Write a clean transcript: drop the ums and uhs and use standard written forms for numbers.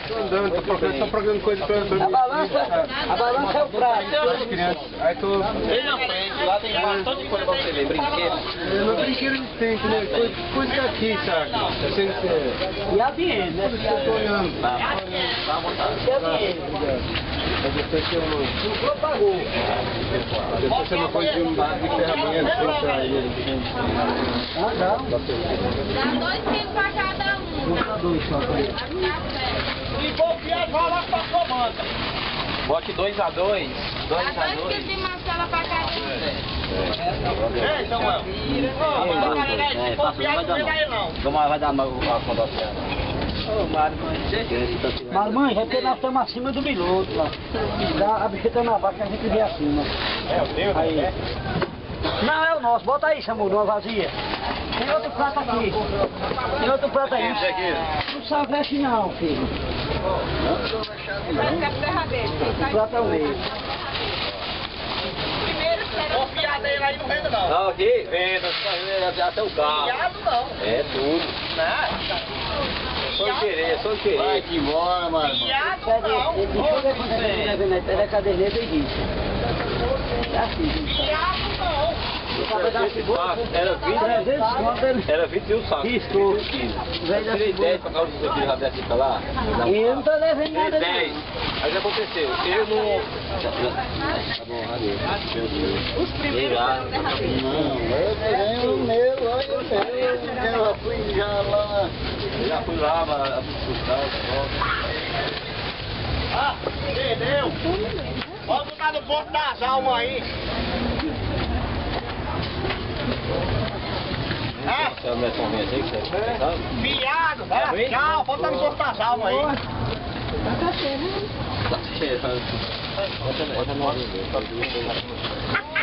Tô andando, tô procurando coisa pra mim. A balança é o prato. Aí tô... Bem na frente, lá tem bastante coisa pra você ver, brinquedo. No brinquedo eles têm, né? Coisa daqui, sabe? E a dinheiro, né? Eu tô olhando. Tá à vontade. E a dinheiro. Mas depois que eu... Comprou, pagou. Depois você não pode de ferramenta, assim, pra ele. Ah, não. Dá 2 quilos pra cada um. Dá 2 só pra ele. E bobear, vai lá pra comanda. Bote 2 a 2. 2 Dá a 2 2. quilos de maçã pra cada um. Ei, Samuel. Se bobear, não pega aí não. Vai dar a conta pra Ô, Mário, Mas, mãe, é porque nós estamos acima do piloto lá. A bicha tá na vaca, a gente vê acima. É o teu, Aí. né? Não, é o nosso. Bota aí, Samuel, uma vazia. Tem outro prato aqui. Tem outro prato aí. Não sabe veste não, filho. O prato é o mesmo. Confiado aí lá e não vende não. Não, aqui, venda, até o carro. Confiado não. É tudo. Né? Só querer. Vai aqui embora, mano. Confiado Pede, não. ele deixa eu ver quando a gente vai ver na pede a caderneta e diz. É assim. Confiado não. Era 20, era 21 sacos. Riscou. 15. Velho da Eu tirei segunda. 10 pra causa do seu filho já desce pra lá. Eu não tô devendo Tirei nada 10. não. Aí o que aconteceu? Eu não... Tá bom, adeus. Os primeiros foram derradeiros. Não, eu tenho o meu, olha o meu. Eu já fui lá. Eu já fui lá, buscar. Ah, entendeu? Pode botar no ponto das almas aí. Ah, Você não é conveniente aí, que você sabe? viado, vai, tchau, bota no ponto das almas aí. Tá cheio, sabe? Bota no